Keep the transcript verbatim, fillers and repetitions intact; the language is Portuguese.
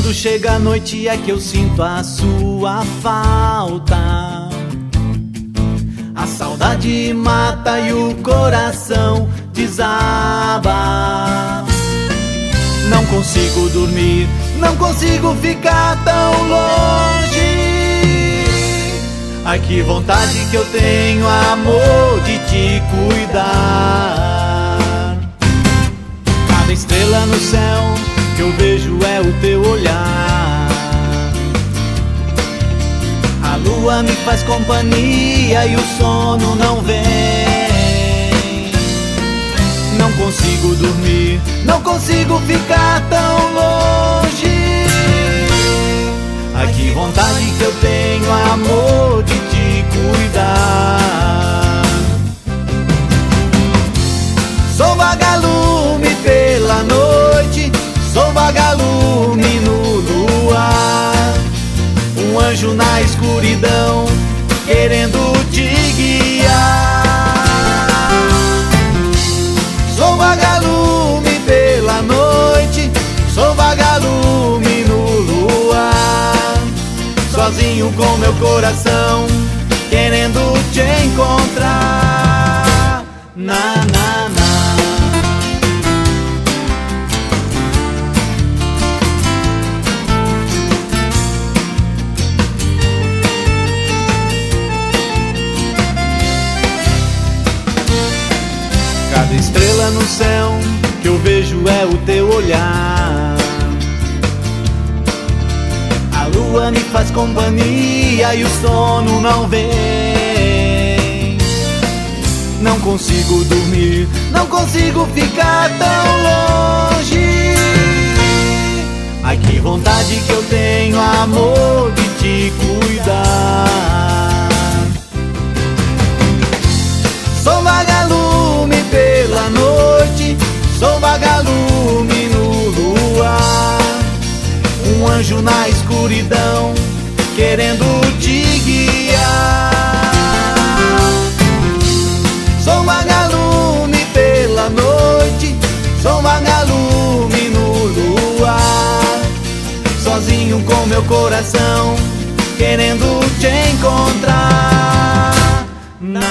Quando chega a noite é que eu sinto a sua falta. A saudade mata e o coração desaba. Não consigo dormir, não consigo ficar tão longe. Ai, que vontade que eu tenho, amor, de te cuidar. Cada estrela no céu que eu vejo é o teu olhar. A lua me faz companhia e o sono não vem. Não consigo dormir, não consigo ficar tão longe. Ai, que vontade que eu tenho, amor, de te cuidar. Sou vagalume pela noite, sou vagalume no luar. Um anjo na escuridão, querendo te guiar. Sou vagalume pela noite, sou vagalume no luar. Sozinho com meu coração, querendo te encontrar. Na, na, na. Cada estrela no céu que eu vejo é o teu olhar. A lua me faz companhia e o sono não vem. Não consigo dormir, não consigo ficar tão longe. Ai, que vontade que eu tenho, amor, de te cuidar. Sou vagalume pela noite, sou vagalume no luar. Um anjo na escuridão, querendo te guiar. Sou vagalume pela noite, sou vagalume no luar. Sozinho com meu coração, querendo te encontrar. Na